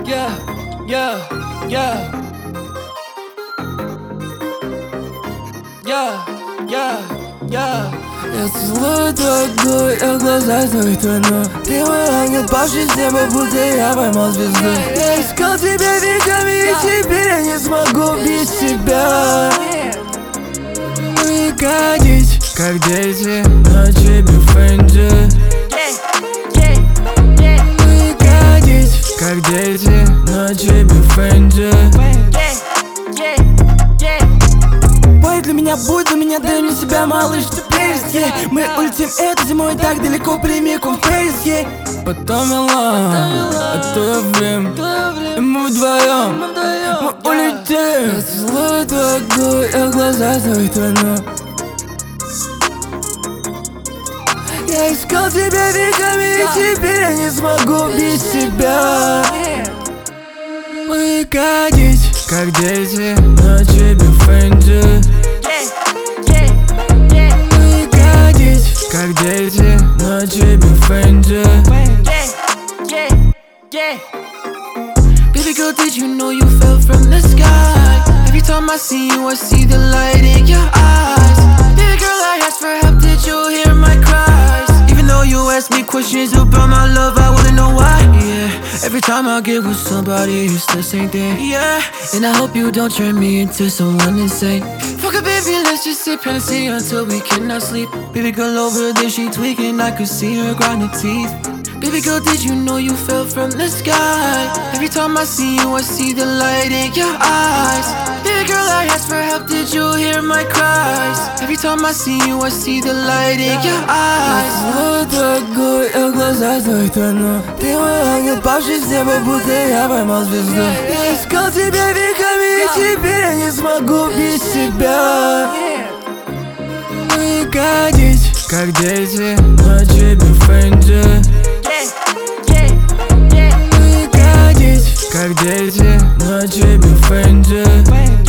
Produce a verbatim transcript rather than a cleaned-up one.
yeah, yeah, yeah, yeah, yeah, yeah. Я целую твой губы, я в глазах твоих тону. Ты мой ангел, павший с неба, будто я поймал звезду. Я искал тебя веками, и теперь я не смогу без тебя. Мы ходить, как дети, ночи бифенджи. Мы ходить, как дети, ночи бифенджи. Бой для меня, будь для меня, дай мне себя, малыш, ты прелесть, yeah. Мы улетим этой зимой так далеко, прямиком в Париж, yeah. Потом Милан, оставим, и мы вдвоем, мы улетим. Я целую твой губы, я в глазах твоих тону. Я искал тебя веками, и теперь я не смогу без тебя. Мы ходить, как дети, ночи бифенджи. Мы ходить, как дети, ночи бифенджи. Baby girl, did you know you fell from the sky? Every time I see you, I see the light in your eyes. Baby girl, I asked for help, did you hear my cries? Even though you ask me questions about my love, I wanna know why. Yeah, every time I get with somebody, it's the same thing. Yeah, and I hope you don't turn me into someone insane. Fuck it, baby, let's just sip Hennessy until we cannot sleep. Baby girl over there, she tweaking, I could see her grind her teeth. Baby girl, did you know you fell from the sky? Every time I see you, I see the light in your eyes. Baby girl, I asked for help, did you hear my cries? Every time I see you, I see the light in your eyes. Я целую твой губы, я в глазах твоих тону. Ты мой ангел, павший с неба, будто я поймал звезду. Я искал тебя веками, и теперь я не смогу без тебя. Мы ходить, как дети, ночи бифенджи. Мы ходить, как дети, ночи бифенджи.